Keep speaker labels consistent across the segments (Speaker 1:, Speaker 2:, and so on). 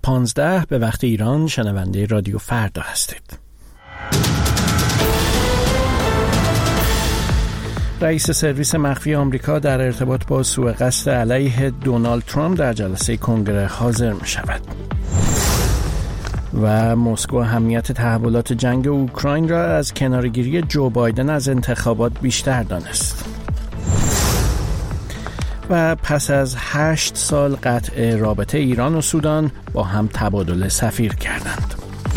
Speaker 1: 15 به وقت ایران شنونده رادیو فردا هستید. رئیس سرویس مخفی آمریکا در ارتباط با سوء قصد علیه دونالد ترامپ در جلسه کنگره حاضر می شود. و مسکو اهمیت تحولات جنگ اوکراین را از کناره‌گیری جو بایدن از انتخابات بیشتر دانست. و پس از 8 سال قطع رابطه ایران و سودان با هم تبادل سفیر کردند.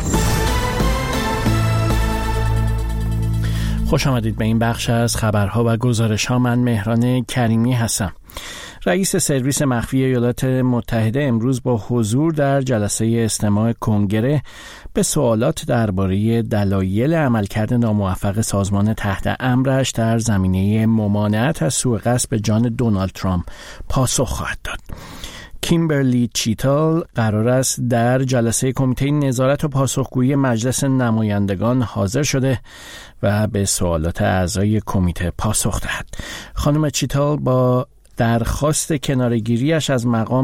Speaker 1: خوش آمدید به این بخش از خبرها و گزارش‌ها. من مهران کریمی هستم. رئیس سرویس مخفی ایالات متحده امروز با حضور در جلسه استماع کنگره به سوالات درباره دلایل عملکرد ناموفق سازمان تحت امرش در زمینه ممانعت از سوء قصد به جان دونالد ترامپ پاسخ خواهد داد. کیمبرلی چیتال قرار است در جلسه کمیته نظارت و پاسخگویی مجلس نمایندگان حاضر شده و به سوالات اعضای کمیته پاسخ دهد. خانم چیتال با درخواست کناره‌گیری از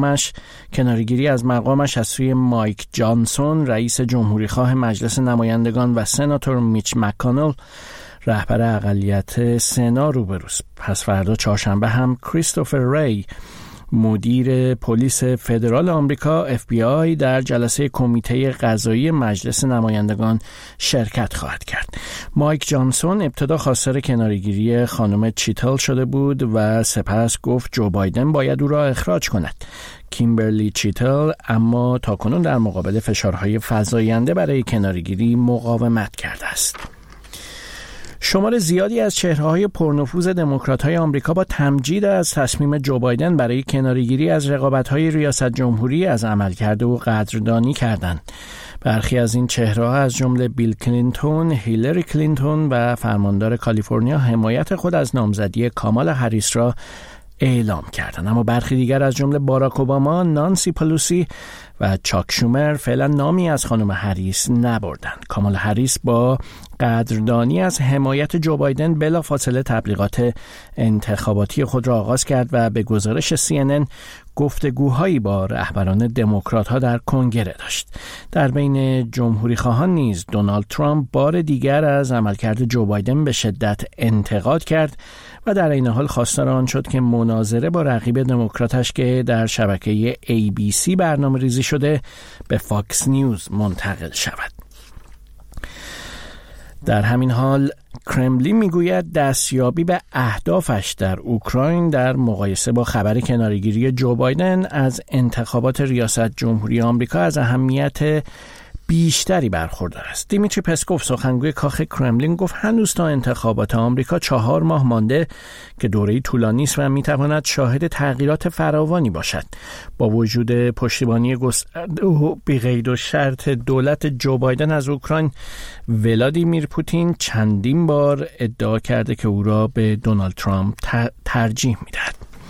Speaker 1: مقامش از سوی مایک جانسون رئیس جمهوریخواه مجلس نمایندگان و سناتور میچ مک‌کانل رهبر اقلیت سنا روبروست. پس فردا چهارشنبه هم کریستوفر ری مدیر پلیس فدرال آمریکا FBI در جلسه کمیته قضایی مجلس نمایندگان شرکت خواهد کرد. مایک جانسون ابتدا خواستار کناره‌گیری خانم چیتال شده بود و سپس گفت جو بایدن باید او را اخراج کند. کیمبرلی چیتال اما تاکنون در مقابل فشارهای فزاینده برای کناره‌گیری مقاومت کرده است. شمار زیادی از چهره‌های پرنفوذ دموکرات‌های آمریکا با تمجید از تصمیم جو بایدن برای کناره‌گیری از رقابت‌های ریاست جمهوری از عملکرد او قدردانی کردند. برخی از این چهره‌ها از جمله بیل کلینتون، هیلاری کلینتون و فرماندار کالیفرنیا حمایت خود از نامزدی کامالا هریس را اعلام کردند، اما برخی دیگر از جمله باراک اوباما، نانسی پلوسی و چاک شومر فعلا نامی از خانم هریس نبردند. کامالا هریس با قدردانی از حمایت جو بایدن بلافاصله تبلیغات انتخاباتی خود را آغاز کرد و به گزارش CNN گفتگوهایی با رهبران دموکرات‌ها در کنگره داشت. در بین جمهوری‌خواهان نیز دونالد ترامپ بار دیگر از عملکرد جو بایدن به شدت انتقاد کرد و در این حال خواستار آن شد که مناظره با رقیب دموکراتش که در شبکه ABC برنامه‌ریزی شده به فاکس نیوز منتقل شود. در همین حال کرملین میگوید دستیابی به اهدافش در اوکراین در مقایسه با خبر کناره‌گیری جو بایدن از انتخابات ریاست جمهوری آمریکا از اهمیت بیشتری برخوردار است. دیمیتری پسکوف سخنگوی کاخ کرملین گفت هنوز تا انتخابات آمریکا 4 ماه مانده که دوره‌ای طولانی است و میتواند شاهد تغییرات فراوانی باشد. با وجود پشتیبانی گسترده و بی‌قید و شرط دولت جو بایدن از اوکراین، ولادیمیر پوتین چندین بار ادعا کرده که او را به دونالد ترامپ ترجیح می‌دهد.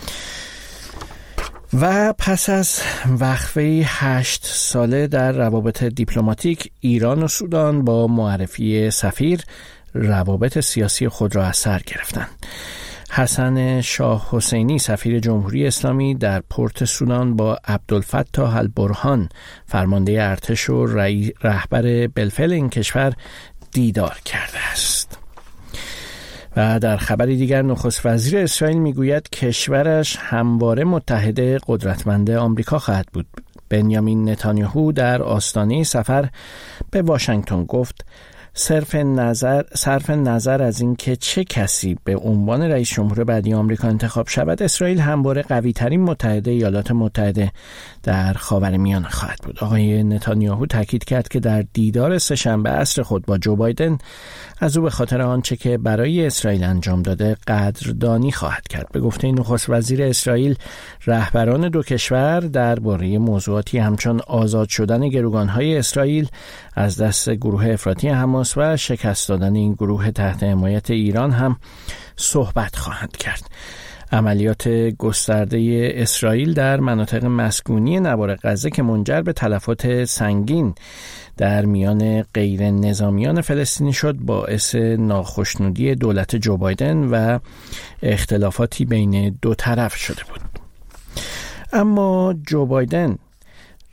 Speaker 1: و پس از وقفه 8 ساله در روابط دیپلماتیک، ایران و سودان با معرفی سفیر روابط سیاسی خود را از سر گرفتند. حسن شاه حسینی سفیر جمهوری اسلامی در پورت سودان با عبدالفتاح البرهان فرمانده ارتش و رهبر بالفعل این کشور دیدار کرده است. و در خبری دیگر نخست وزیر اسرائیل میگوید کشورش همواره متحد قدرتمند آمریکا خواهد بود. بنیامین نتانیاهو در آستانه سفر به واشنگتن گفت صرف نظر از این که چه کسی به عنوان رئیس جمهور بعدی آمریکا انتخاب شود، اسرائیل همواره قوی‌ترین متحد ایالات متحده در خاورمیانه خواهد بود. آقای نتانیاهو تاکید کرد که در دیدار سه‌شنبه عصر خود با جو بایدن از او به خاطر آنچه که برای اسرائیل انجام داده قدردانی خواهد کرد. به گفته نخست وزیر اسرائیل، رهبران دو کشور درباره موضوعاتی همچون آزاد شدن گروگان‌های اسرائیل از دست گروه افراطی حماس و شکست دادن این گروه تحت حمایت ایران هم صحبت خواهند کرد. عملیات گسترده اسرائیل در مناطق مسکونی نوار غزه که منجر به تلفات سنگین در میان غیر نظامیان فلسطینی شد باعث ناخشنودی دولت جو بایدن و اختلافاتی بین دو طرف شده بود. اما جو بایدن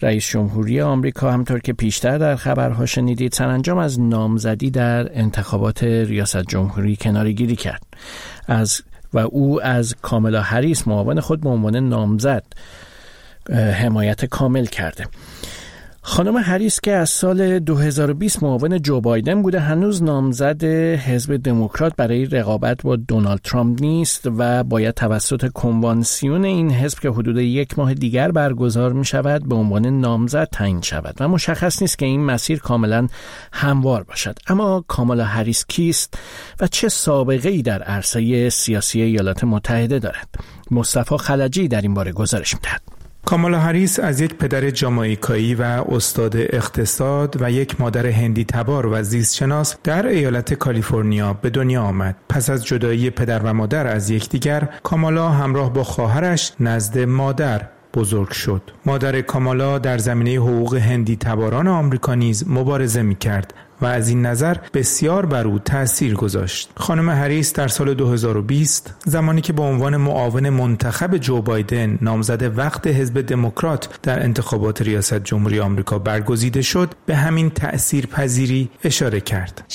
Speaker 1: رئیس جمهوری آمریکا همطور که پیشتر در خبرها شنیدید سرانجام از نامزدی در انتخابات ریاست جمهوری کناره‌گیری کرد و او از کامالا هریس معاون خود به عنوان نامزد حمایت کامل کرده. خانم هریس که از سال 2020 معاون جو بایدن بوده هنوز نامزد حزب دموکرات برای رقابت با دونالد ترامپ نیست و باید توسط کنوانسیون این حزب که حدود 1 ماه دیگر برگزار می شود به عنوان نامزد تعیین شود و مشخص نیست که این مسیر کاملا هموار باشد. اما کامالا هریس کیست و چه سابقه‌ای در عرصه سیاسی ایالات متحده دارد؟ مصطفی خلجی در این باره گزارش می‌دهد.
Speaker 2: کامالا هریس از یک پدر جامائیکایی و استاد اقتصاد و یک مادر هندی تبار و زیستشناس در ایالت کالیفرنیا به دنیا آمد. پس از جدایی پدر و مادر از یکدیگر، کامالا همراه با خواهرش نزد مادر بزرگ شد. مادر کامالا در زمینه حقوق هندی تباران آمریکا نیز مبارزه می‌کرد و از این نظر بسیار بر او تأثیر گذاشت. خانم هریس در سال 2020 زمانی که به عنوان معاون منتخب جو بایدن نامزد وقت حزب دموکرات در انتخابات ریاست جمهوری آمریکا برگزیده شد به همین تأثیرپذیری اشاره کرد.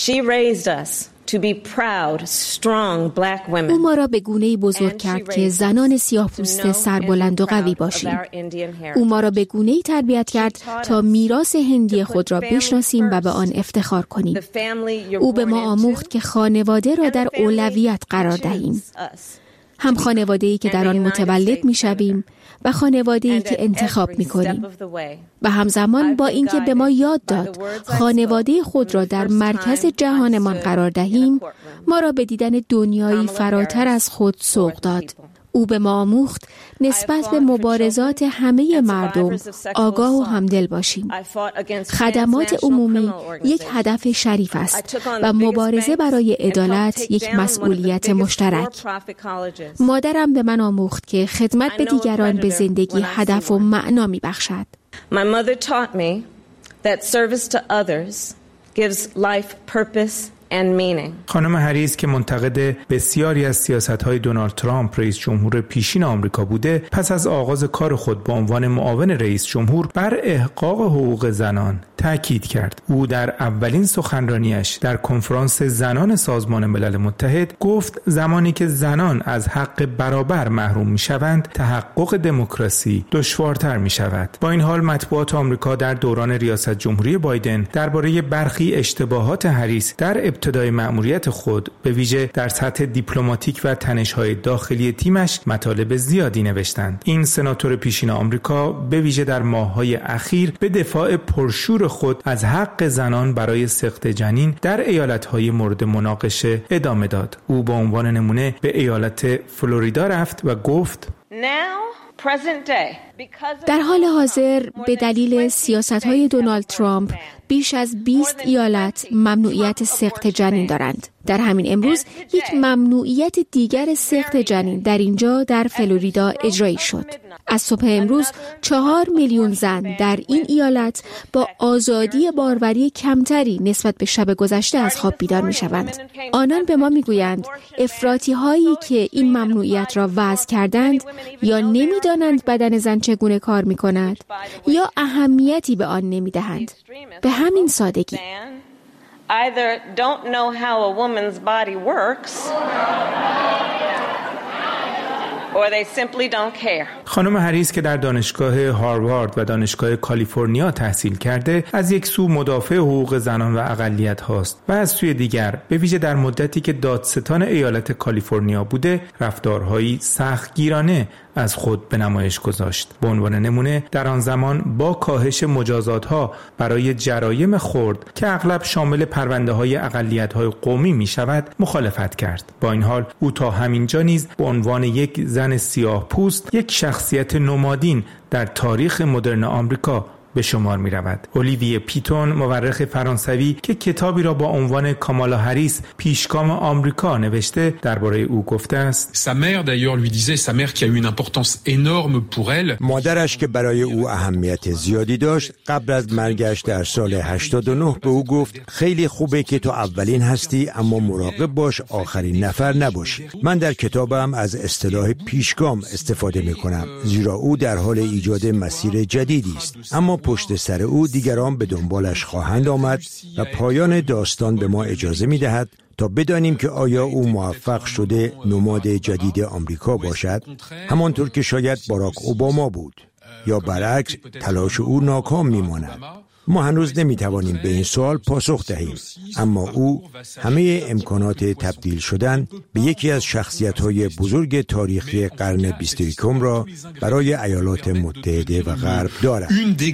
Speaker 3: او ما را به گونه‌ای بزرگ کرد که زنان سیاه‌پوست سربلند و قوی باشیم. او ما را به گونه‌ای تربیت کرد تا میراث هندی خود را بشناسیم و به آن افتخار کنیم. او به ما آموخت که خانواده را در اولویت قرار دهیم. هم خانواده‌ای که در آن متولد می‌شویم و خانواده‌ای که انتخاب می‌کنیم. و همزمان با اینکه به ما یاد داد خانواده خود را در مرکز جهانمان قرار دهیم، ما را به دیدن دنیایی فراتر از خود سوق داد. او به ما آموخت نسبت به مبارزات همه مردم آگاه و همدل باشیم. خدمات عمومی یک هدف شریف است و مبارزه برای عدالت یک مسئولیت مشترک. مادرم به من آموخت که خدمت به دیگران به زندگی هدف و معنا می‌بخشد.
Speaker 4: My mother taught me that service to others gives life purpose and meaning.
Speaker 2: خانم هریس که منتقد بسیاری از سیاست‌های دونالد ترامپ رئیس جمهور پیشین آمریکا بوده، پس از آغاز کار خود به عنوان معاون رئیس جمهور بر احقاق حقوق زنان تاکید کرد. او در اولین سخنرانیش در کنفرانس زنان سازمان ملل متحد گفت زمانی که زنان از حق برابر محروم می‌شوند، تحقق دموکراسی دشوارتر می‌شود. با این حال مطبوعات آمریکا در دوران ریاست جمهوری بایدن درباره برخی اشتباهات هریس در ابتدای مأموریت خود به ویژه در سطح دیپلماتیک و تنش‌های داخلی تیمش مطالب زیادی نوشتند. این سناتور پیشین آمریکا به ویژه در ماه‌های اخیر به دفاع پرشور خود از حق زنان برای سقط جنین در ایالت‌های مورد مناقشه ادامه داد. او به عنوان نمونه به ایالت فلوریدا رفت و گفت
Speaker 3: در حال حاضر به دلیل سیاست‌های دونالد ترامپ بیش از 20 ایالت ممنوعیت سقط جنین دارند. در همین امروز یک ممنوعیت دیگر سقط جنین در اینجا در فلوریدا اجرایی شد. از صبح امروز 4 میلیون زن در این ایالت با آزادی باروری کمتری نسبت به شب گذشته از خواب بیدار می‌شوند. آنان به ما می‌گویند افراطی هایی که این ممنوعیت را وضع کردند یا نمی‌دانند بدن زن چگونه کار می‌کند یا اهمیتی به آن نمی‌دهند. به همین سادگی.
Speaker 4: Either don't know how a woman's body works or they simply don't care.
Speaker 2: خانم هریس که در دانشگاه هاروارد و دانشگاه کالیفرنیا تحصیل کرده، از یک سو مدافع حقوق زنان و اقلیت هاست و از سوی دیگر به ویژه در مدتی که دادستان ایالت کالیفرنیا بوده، رفتارهایی سختگیرانه از خود به نمایش گذاشت. به عنوان نمونه در آن زمان با کاهش مجازات‌ها برای جرایم خرد که اغلب شامل پرونده‌های اقلیت‌های قومی می‌شود مخالفت کرد. با این حال او تا همینجا نیز به عنوان یک زن سیاه‌پوست یک شخصیت نمادین در تاریخ مدرن آمریکا به شمار می رود. اولیویه پیتون، مورخ فرانسوی که کتابی را با عنوان کامالا هریس پیشگام آمریکا نوشته، درباره او گفته است:
Speaker 5: مادرش که برای او اهمیت زیادی داشت، قبل از مرگش در سال 89 به او گفت خیلی خوبه که تو اولین هستی، اما مراقب باش آخرین نفر نباشی. من در کتابم از اصطلاح پیشگام استفاده میکنم، زیرا او در حال ایجاد مسیر جدیدی است، اما پشت سر او دیگران به دنبالش خواهند آمد و پایان داستان به ما اجازه میدهد تا بدانیم که آیا او موفق شده نماد جدید آمریکا باشد، همانطور که شاید باراک اوباما بود، یا برعکس تلاش او ناکام میماند. ما هنوز نمیتوانیم به این سوال پاسخ دهیم، اما او همه امکانات تبدیل شدن به یکی از شخصیت‌های بزرگ تاریخی قرن 21 را برای ایالات متحده و غرب دارد.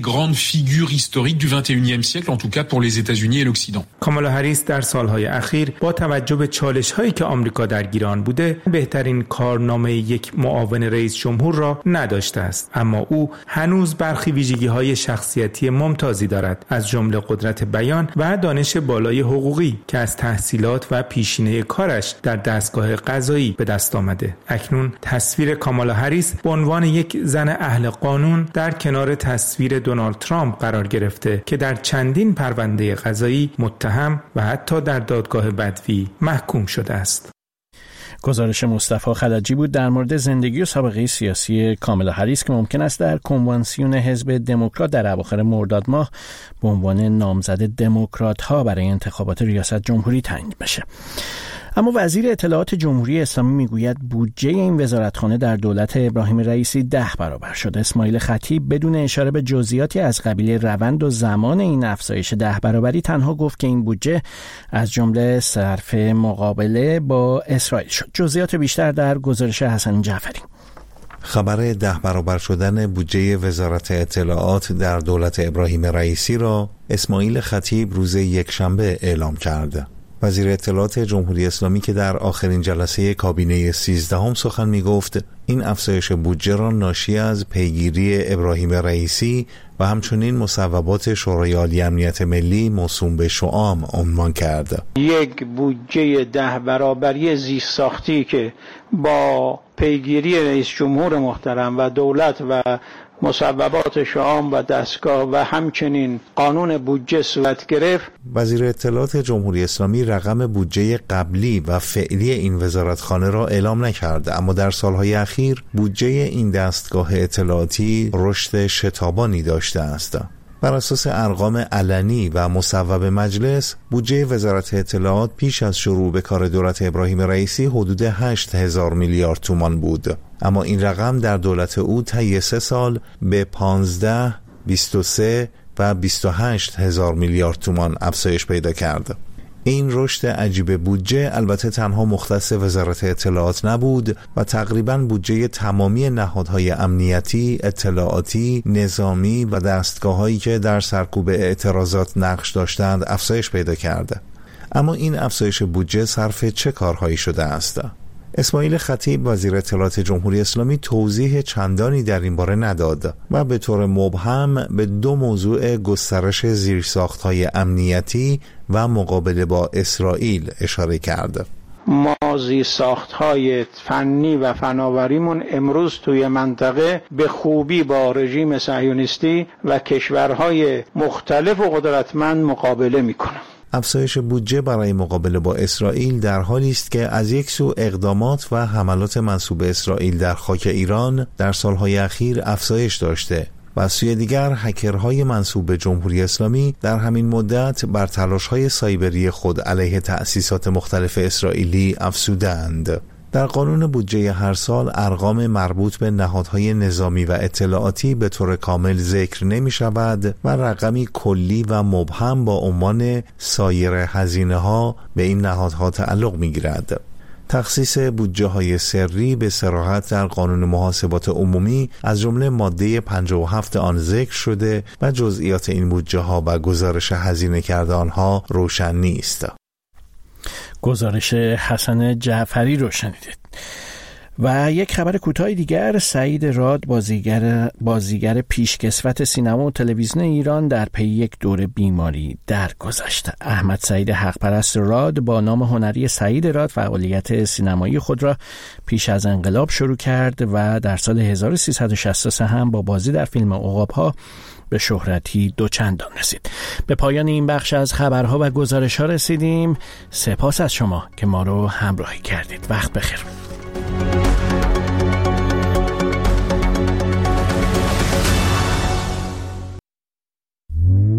Speaker 2: کامالا هریس در سالهای اخیر با توجه به چالش‌هایی که آمریکا درگیر بوده، بهترین کارنامه یک معاون رئیس جمهور را نداشته است، اما او هنوز برخی ویژگی‌های شخصیتی ممتازی دارد، از جمله قدرت بیان و دانش بالای حقوقی که از تحصیلات و پیشینه کارش در دستگاه قضایی به دست آمده. اکنون تصویر کامالا هریس به عنوان یک زن اهل قانون در کنار تصویر دونالد ترامپ قرار گرفته که در چندین پرونده قضایی متهم و حتی در دادگاه بدوی محکوم شده است.
Speaker 1: گزارش مصطفی خلجی بود در مورد زندگی و سابقه سیاسی کامالا هریس که ممکن است در کنوانسیون حزب دموکرات در اواخر مرداد ماه به عنوان نامزد دموکرات‌ها برای انتخابات ریاست جمهوری تعیین بشه. اما وزیر اطلاعات جمهوری اسلامی میگوید بودجه این وزارتخانه در دولت ابراهیم رئیسی 10 برابر شد. اسماعیل خطیب بدون اشاره به جزئیاتی از قبیل روند و زمان این افزایش 10 برابری تنها گفت که این بودجه از جمله صرف مقابله با اسرائیل شد. جزئیات بیشتر در گزارش حسن جعفری.
Speaker 6: خبر 10 برابر شدن بودجه وزارت اطلاعات در دولت ابراهیم رئیسی را اسماعیل خطیب روز یکشنبه اعلام کرد. وزیر اطلاعات جمهوری اسلامی که در آخرین جلسه کابینه 13 سخن می گفت این افزایش بودجه را ناشی از پیگیری ابراهیم رئیسی و همچنین مصوبات شورای عالی امنیت ملی موسوم به شعام عنوان کرد.
Speaker 7: یک بودجه 10 برابری زیست ساختی که با پیگیری رئیس جمهور محترم و دولت و مصوبات شعام و دستگاه و همچنین قانون بودجه صورت گرفت.
Speaker 6: وزیر اطلاعات جمهوری اسلامی رقم بودجه قبلی و فعلی این وزارتخانه را اعلام نکرد، اما در سالهای اخیر بودجه این دستگاه اطلاعاتی رشد شتابانی داشته است. بر اساس ارقام علنی و مصوب مجلس، بودجه وزارت اطلاعات پیش از شروع به کار دولت ابراهیم رئیسی حدود 8,000 میلیارد تومان بود، اما این رقم در دولت او طی 3 سال به 15, 23 و 28,000 میلیارد تومان افزایش پیدا کرد. این رشد عجیب بودجه البته تنها مختص وزارت اطلاعات نبود و تقریباً بودجه تمامی نهادهای امنیتی، اطلاعاتی، نظامی و دستگاه‌هایی که در سرکوب اعتراضات نقش داشتند افزایش پیدا کرد. اما این افزایش بودجه صرف چه کارهایی شده است؟ اسماعیل خطیب وزیر اطلاعات جمهوری اسلامی توضیح چندانی در این باره نداد و به طور مبهم به 2 موضوع گسترش زیرساخت‌های امنیتی و مقابله با اسرائیل اشاره کرد.
Speaker 7: ما زیرساخت‌های فنی و فناوریمون امروز توی منطقه به خوبی با رژیم صهیونیستی و کشورهای مختلف و قدرتمند مقابله می‌کنه.
Speaker 6: افزایش بودجه برای مقابله با اسرائیل در حالی است که از یک سو اقدامات و حملات منسوب اسرائیل در خاک ایران در سالهای اخیر افزایش داشته و از سوی دیگر هکرهای منسوب به جمهوری اسلامی در همین مدت بر تلاش‌های سایبری خود علیه تأسیسات مختلف اسرائیلی افزودند. در قانون بودجه هر سال ارقام مربوط به نهادهای نظامی و اطلاعاتی به طور کامل ذکر نمی شود و رقمی کلی و مبهم با عنوان سایر هزینه‌ها به این نهادها تعلق می گیرد. تخصیص بودجه های سری به صراحت در قانون محاسبات عمومی از جمله ماده 57 آن ذکر شده و جزئیات این بودجه ها و گزارش هزینه کرده آنها روشن نیست.
Speaker 1: گزارش حسن جعفری رو شنیدید. و یک خبر کوتاه دیگر، سعید راد بازیگر پیشکسوت سینما و تلویزیون ایران در پی یک دوره بیماری درگذشت. احمد سعید حقپرست راد با نام هنری سعید راد فعالیت سینمایی خود را پیش از انقلاب شروع کرد و در سال 1363 هم با بازی در فیلم عقاب‌ها به شهرتی دوچندان رسید. به پایان این بخش از خبرها و گزارش‌ها رسیدیم. سپاس از شما که ما رو همراهی کردید. وقت بخیر.